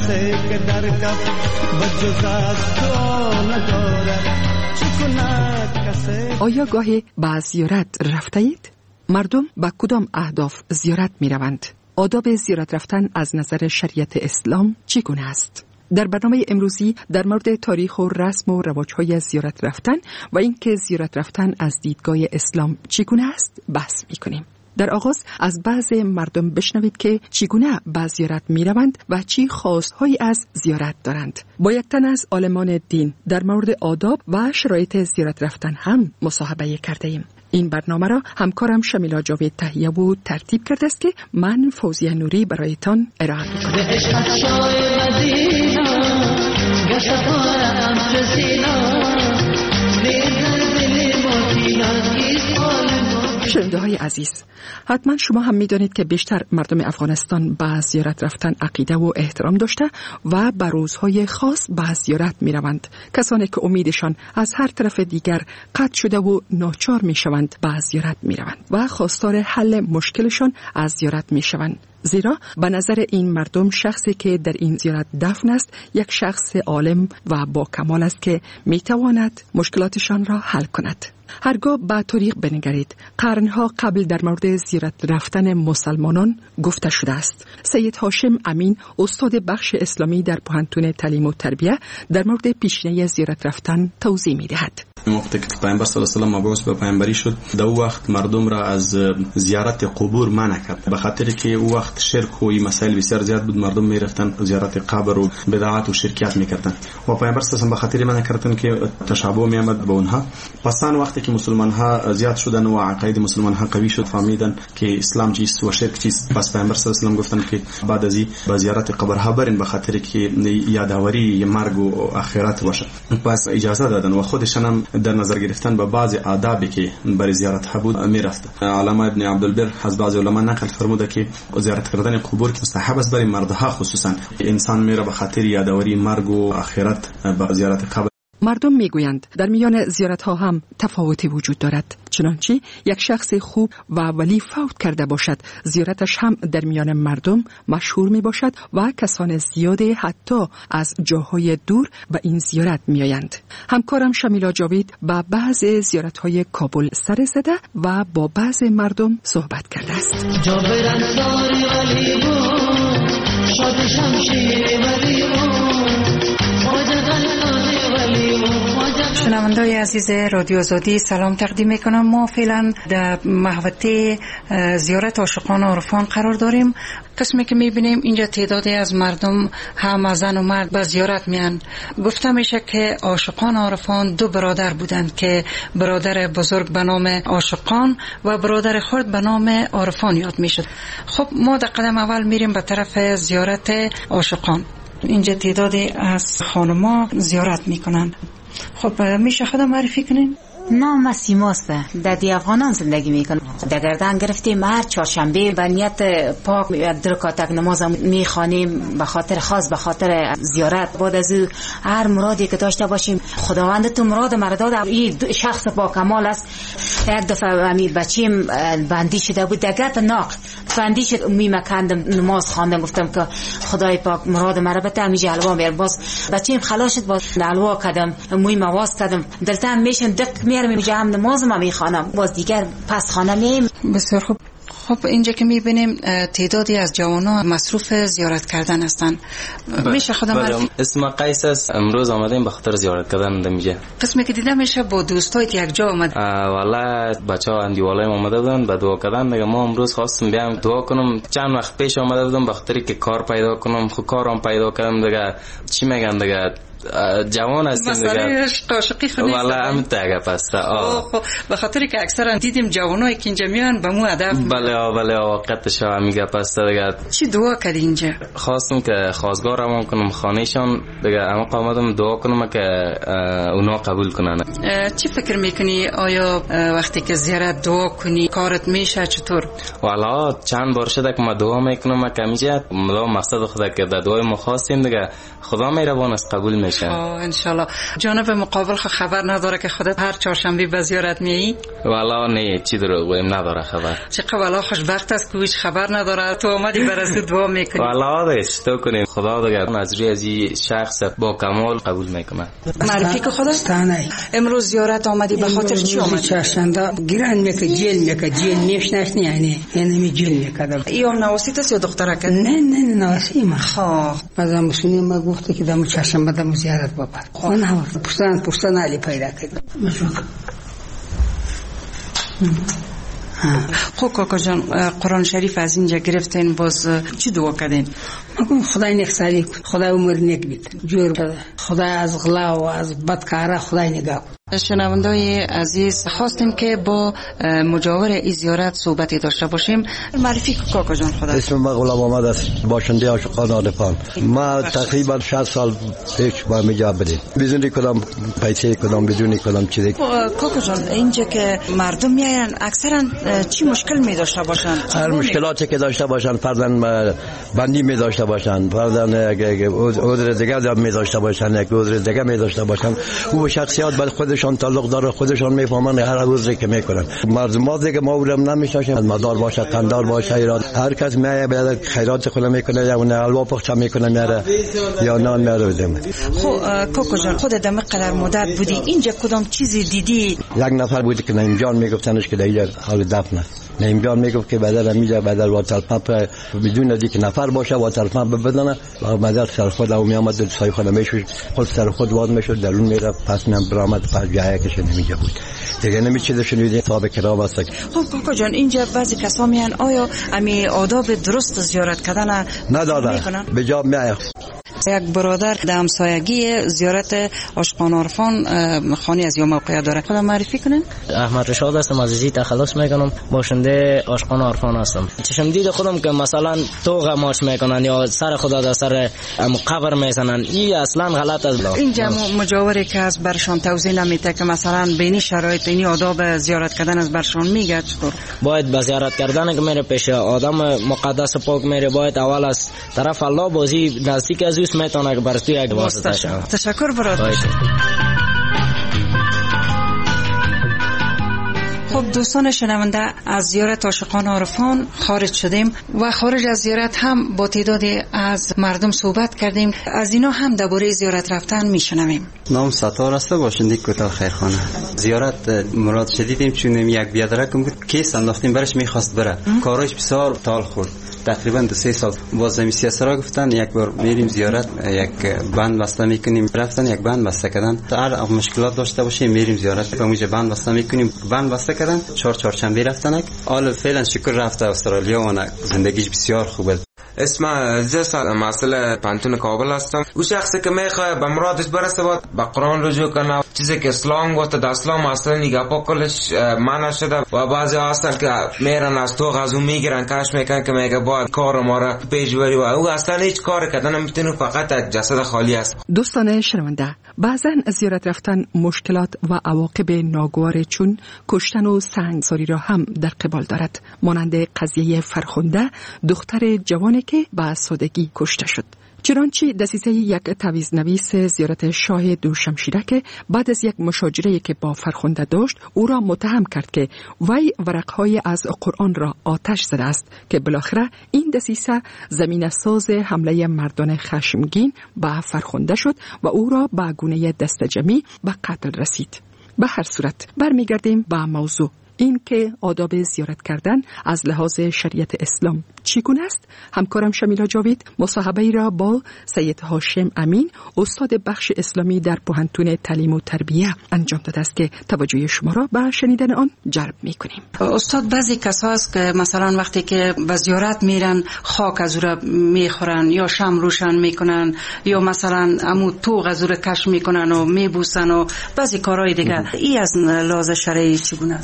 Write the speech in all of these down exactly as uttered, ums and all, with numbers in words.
کسی که در کف بجز از تو ندارد چه کند کسی. آیا گاهی به زیارت رفته اید؟ مردم به کدام اهداف زیارت می روند؟ آداب زیارت رفتن از نظر شریعت اسلام چگونه است؟ در برنامه امروزی در مورد تاریخ و رسم و رواج‌های زیارت رفتن و اینکه زیارت رفتن از دیدگاه اسلام چگونه است بحث می‌کنیم. در آغاز از بعض مردم بشنوید که چگونه به زیارت می‌روند و چی خواست‌هایی از زیارت دارند. با یک تن از عالمان دین در مورد آداب و شرایط زیارت رفتن هم مصاحبه کرده‌ایم. این برنامه را همکارم شمیلا جاوید تهیه و ترتیب کرده است که من فوزیه نوری برایتان ارائه می‌کنم. شنونده های عزیز، حتما شما هم می‌دانید که بیشتر مردم افغانستان به زیارت رفتن عقیده و احترام داشته و به روزهای خاص به زیارت می‌روند. کسانی که امیدشان از هر طرف دیگر قطع شده و ناچار می‌شوند به زیارت می‌روند و خواستار حل مشکلشان از زیارت می‌شوند. زیرا به نظر این مردم شخصی که در این زیارت دفن است یک شخص عالم و با کمال است که می‌تواند مشکلاتشان را حل کند. هرگاه به تاریخ بنگرید، قرنها قبل در مورد زیارت رفتن مسلمانان گفته شده است. سید هاشم امین، استاد بخش اسلامی در پوهنتون تعلیم و تربیه، در مورد پیشینه زیارت رفتن توضیح می‌دهد. وقتی که پیامبر صلی الله علیه و آله مبعوث به پیامبری شد، در او وقت مردم را از زیارت قبور منع کرد، به خاطر که او وقت شرک و این مسائل بسیار زیاد بود. مردم میرفتن زیارت قبر و بدعات و شرکیات میکردن و پیامبر صلی الله علیه و آله به خاطر منع کردن که تشابه میامد با اونها. پس آن وقتی که مسلمان ها زیاد شدن و عقاید مسلمان ها قوی شد، فهمیدن که اسلام چیست و شرک چیست. پس پیامبر صلی الله علیه و آله گفتن که بعد از این به زیارت قبرها برین، به خاطر که یادآوری مرگ و آخرت باشه. پس اجازه دادن و خودشان هم در نظر گرفتن به بعض آدابی که برای زیارت ها بود میرفت. علامه ابن عبدالبر از بعض علما نقل فرموده که زیارت کردن قبور که مستحب است برای مردها، خصوصا انسان میره به خاطر یادآوری مرگ و آخرت به زیارت قبر. مردم میگویند در میان زیارت ها هم تفاوتی وجود دارد. چنانچه یک شخص خوب و ولی فوت کرده باشد، زیارتش هم در میان مردم مشهور می باشد و کسان زیاده حتی از جاهای دور به این زیارت می آیند. همکارم شمیلا جاوید با بعض زیارت های کابل سر زده و با بعض مردم صحبت کرده است. شنونده‌های عزیز رادیو آزادی سلام تقدیم میکنم. ما فعلا در محوطه زیارت عاشقان عارفان قرار داریم. قسمی که میبینیم اینجا تعدادی از مردم هم زن و مرد به زیارت میان. گفته میشه که عاشقان عارفان دو برادر بودند که برادر بزرگ به نام عاشقان و برادر خرد به نام عارفان یاد میشد. خب ما در قدم اول میریم به طرف زیارت عاشقان. اینجا تعدادی از خانم‌ها زیارت میکنند. خب میشه خودم معرفی کنین؟ نام سیماست، در دی افغانان زندگی میکنم. در گردن گرفتیم هر چهارشنبه به نیت پاک یک رکعت نماز میخوانیم به خاطر خاص، به خاطر زیارت. بعد از او هر مرادی که داشته باشیم خداوند تو مراد مرا داد. این شخص با کمال است. یک دفعه می بچیم بندی شده بود در گرد ناق، بندی شد میمکندم نماز خواندم، گفتم که خدای پاک مراد مرا بده، همیشه حلوا میار. باز بچیم خلاص شد، باز حلوا کردم، موی مواز کردم، دلتم میشن دق میارم میگم هم نماز ما میخوانم، باز دیگر پس خانه میم. بسیار خوب. خب اینجا که میبینیم تعدادی از جوانان مصروف زیارت کردن هستن. میشه خودم معرفی؟ اسم قیس است. امروز آمدیم به خاطر زیارت کردن دمیجه. قسمی که دیدم میشه با دوستایت یک جا آمد. والله بچه‌ها اندیواله اومده بودن به دعا کردن. دیگه ما امروز خواستم بیام دعا کنم. چند وقت پیش اومده بودم به خاطر که کار پیدا کنم. خب کارم پیدا کردم. دیگه چی میگن دیگه جوان هستیم دیگه. مسئله عاشقی خودی. والله هم تاگه پسته. خب به خاطر که اکثرا دیدیم جوانایی که اینجا میان به مو هدف. بله بله وقتش هم میگه پسته دیگه. چی دعا کردی اینجا؟ خواستم که خواستگار روان کنم خانهشان دیگه. اما قامدم دعا کنم که اونا قبول کنن. چی فکر میکنی آیا وقتی که زیارت دعا کنی کارت میشه چطور؟ والله چند بار شده که ما دعا میکنم که میشه مقصد خدا که دعای ما خواستیم دیگه خدا مهربان است قبول میشه. ان شاء الله. جانب مقابل خبر نداره که خودت هر چهارشنبه به زیارت میایی؟ والا نه، چی دروغ بگم، نداره خبر. چقدر والا خوشبخت است که هیچ خبر نداره. تو اومدی برای دعا میکنی. والا دست تو کنیم خدا دیگه از روی از این شخص با کمال قبول میکنه. معرفی که خدا استانه. امروز زیارت آمدی به خاطر چی آمدی؟ چهارشنبه گیران میک جیل میک جیل میشناسنی یعنی یعنی می جیل میکردم. ایام نواسیت است یا دخترک؟ نه نه نواسی ما. ها. بعضا مسلمان ما گفت که دم چهارشنبه دم زیارت ببر. خون ها پستان پستان علی پیدا کرد. مشوق. خب کاکا جان، قرآن شریف از اینجا گرفتین، باز چی دعا کردین؟ مگم خدای نیک سالی کن، خدای عمر نیک بید، جور خدای از غلا و از بدکاره خدای نگاه کن. شنوندای عزیز، خواستیم که با مجاور این زیارت صحبتی داشته باشیم. معرفی کاکا جان خدا. اسم من غلام احمد است، باشنده عاشقان عارفان. ما تقریبا شصت سال پیش با اینجا بودیم، بدون کدام پیسه کدام بدون کدام چیزی. کاکا جان، اینجا که مردم میاین اکثرا چی مشکل می داشته باشن؟ هر مشکلاتی که داشته باشن، فردن بندی می داشته باشن، فردن عذر دیگه می داشته باشن، یک عذر دیگه می داشته باشن، او شخصیت بر خودشان تعلق داره، خودشان میفهمن هر عذری که میکنن. مردم دیگه ما اونم نمیشناسیم، مدار باشه، قندار باشه، ایراد هر کس میایه به خیرات خود میکنه، یا اون حلوا پخته میکنه میاره یا نان میاره. خب کوکو جان، خود دم قدر مدت بودی اینجا، کدام چیزی دیدی؟ یک نفر بود که نیم جان میگفتنش که اینجا حال دفنه. نیم جان میگفت که بدل میجا بدل واتر پمپ بدون از اینکه نفر باشه واتر پمپ بدنه و بدل سر خود او میامد سای خود میشد، خود سر خود واد میشد، درون میره، پس میام برآمد پس جایی که نمیجا بود دیگه نمیچیده شنیدی صاحب کرام است. خب کاکا جان، اینجا بعضی کسا میان، آیا امی آداب درست زیارت کردن نداره؟ به جا میایه. یک برادر در همسایگی زیارت عاشقان عارفان خانی از یا موقع داره، خدا معرفی کنین. احمد رشاد هستم، از زی تخلص میکنم، باشنده عاشقان عارفان هستم. چشم دید خودم که مثلا توغ ماچ میکنن یا سر خدا در سر قبر میزنن، این اصلا غلط است. اینجا مجاوری که از برشان توضیح نمیده که مثلا بینی شرایط اینی آداب زیارت کردن از برشان میگه چطور؟ باید به زیارت کردن که میره پیش آدم مقدس پاک میره، باید اول از طرف الله بازی نزدیک از اوست میتونه که برای تو یک واسطه شد. تشکر برادر. خب دوستان شنونده، از زیارت عاشقان عارفان خارج شدیم و خارج از زیارت هم با تعدادی از مردم صحبت کردیم، از اینا هم درباره زیارت رفتن میشنویم. نام ستار است، باشنده کوتل خیرخانه. زیارت مراد شدیدیم چون یک بیادرکم بود کیس انداختیم برش میخواست بره، کارش بسیار تال خورد. تقریبا دو سه سال باز زمیسیاس را گفتن یک بار میریم زیارت، یک بند بسته میکنیم، رفتن یک بند بسته کردن، هر مشکلات داشته باشیم میریم زیارت، به موجب بند بسته میکنیم، بند بسته کردن، چهار چهارشنبه رفتن. حالا فعلا شکر رفته استرالیا و زندگیش بسیار خوبه. اسم عزیز مسئله پانتون کابل هستم. او شخصی که میخواه به مرادش برسه باید به قرآن رجوع کنه، چیزی که اسلام گفته در اسلام اصلا نگاه کلش منع شده و بعضی هستن که میرن از توغ از اون میگیرن کش میکنن که میگه باید کار ما را پیش بری و او اصلا هیچ کار کردن نمیتونه، فقط یک جسد خالی است. دوستان شنونده، بعضا زیارت رفتن مشکلات و عواقب ناگوار چون کشتن و سنگساری را هم در قبال دارد، مانند قضیه فرخنده، دختر جوانی که به سادگی کشته شد. چنانچه دسیسه یک تعویض نویس زیارت شاه دوشمشیرک بعد از یک مشاجره که با فرخنده داشت او را متهم کرد که وی ورقهای از قرآن را آتش زده است، که بالاخره این دسیسه زمینه ساز حمله مردان خشمگین به فرخنده شد و او را به گونه دستجمعی به قتل رسید. به هر صورت برمیگردیم به موضوع، این که آداب زیارت کردن از لحاظ شریعت اسلام چگونه است. همکارم شمیلا جاوید مصاحبه ای را با سید هاشم امین، استاد بخش اسلامی در پوهنتون تعلیم و تربیه انجام داده است که توجه شما را به شنیدن آن جلب می‌کنیم. استاد، بعضی کسا هست که مثلا وقتی که به زیارت میرن خاک از او را میخورن یا شمع روشن میکنن یا مثلا عمو توغ از او را کش میکنن و میبوسن و بعضی کارهای دیگه. این از لحاظ شرعی چگونه است؟ غیر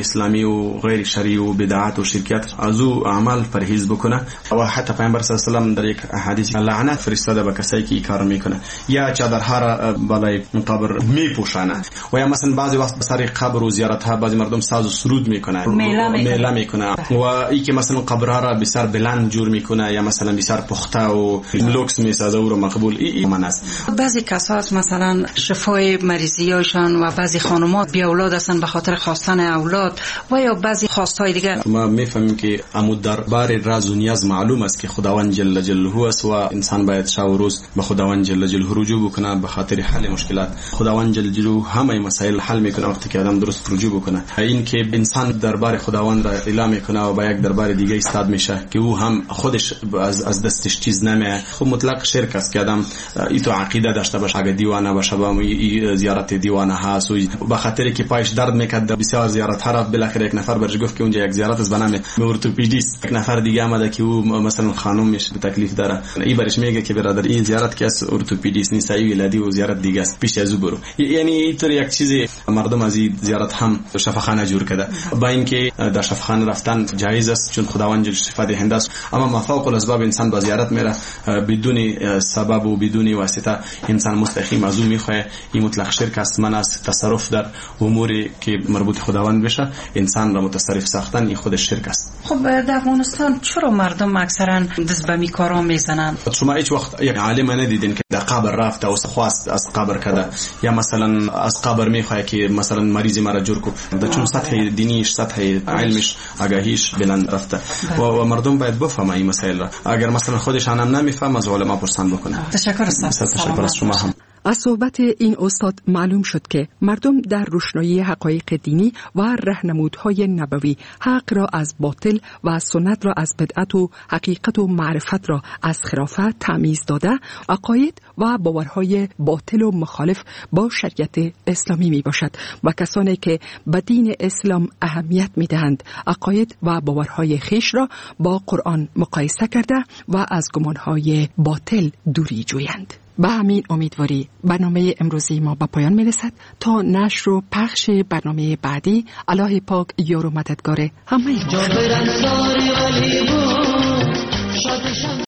اسلامی و غیر شرعی و بدعت و شرکیات از او اعمال پرهیز بکنه. و حتی پیامبر صلی الله علیه و سلم در یک حدیث لعنت فرستاده به کسایی که این کارو میکنه یا چادرها را بالای قبر میپوشانه و یا مثلا بعضی وقت به سر قبر و زیارت ها بعضی مردم ساز و سرود میکنه میله میکنه و این که مثلا قبرها را بسیار بلند جور میکنه یا مثلا بسیار پخته و لوکس میسازه او رو مقبول این من است. بعضی کسات مثلا شفای مریضیاشان و بعضی خانمات بی اولاد هستن به خاطر خواستن اولاد و یا بعضی خواستهای دیگر. ما میفهمیم که عمود دربار راز و نیاز معلوم است که خداوند جل جلاله است و انسان باید شب و روز به خداوند جل جلاله رجوع بکنه به خاطر حل مشکلات. خداوند جل جلاله همه مسائل حل میکنه وقتی که آدم درست رجوع بکنه. این که انسان دربار خداوند را اعلام میکنه و با یک دربار دیگه استاد میشه که او هم خودش از از دستش چیز نمیه، خب مطلق شرک است که آدم این تو عقیده داشته باشه اگه دیوانه باشه با زیارت دیوانه هست و به خاطر که پایش درد میکرد بسیار زیارت ها رفت بالاخره یک نفر برش گفت که اونجا یک زیارت است بنام ارتوپدیست، یک نفر دیگه آمده که او مثلا خانم میشه به تکلیف داره این برش میگه که برادر این زیارت که از ارتوپدیست نیست ای ولادی و زیارت دیگه است پیش از او برو. یعنی اینطور یک چیزی مردم از این زیارت هم شفاخانه جور کرده با اینکه در شفاخانه رفتن جایز است چون خداوند شفا دهنده است، اما مفاوق الاسباب انسان با زیارت میره بدون سبب و بدون واسطه انسان مستقیم از او میخواه. این مطلق شرک است. من از تصرف در اموری که مربوط خداوند بشه انسان را متصرف ساختن این خود شرک است. خب در افغانستان چرا مردم اکثرا دست به میکارا میزنن؟ شما هیچ وقت یک عالم ندیدین که در قبر رفته و خواست از قبر کده یا مثلا از قبر میخواه که مثلا مریض مرا جور کو؟ چون سطح دینیش سطح علمش آگاهیش بلند رفته و مردم باید بفهمه این مسائل را. اگر مثلا خودش هم نمیفهم از علما پرسان بکنه. تشکر استاد. تشکر از شما هم. از صحبت این استاد معلوم شد که مردم در روشنایی حقایق دینی و راهنمودهای نبوی حق را از باطل و سنت را از بدعت و حقیقت و معرفت را از خرافه تمیز داده عقاید و باورهای باطل و مخالف با شریعت اسلامی می باشد و کسانی که به دین اسلام اهمیت می دهند عقاید و باورهای خیش را با قرآن مقایسه کرده و از گمانهای باطل دوری جویند. به همین امیدواری برنامه امروزی ما به پایان میرسد. تا نشر و پخش برنامه بعدی الله پاک یار و مددگار همه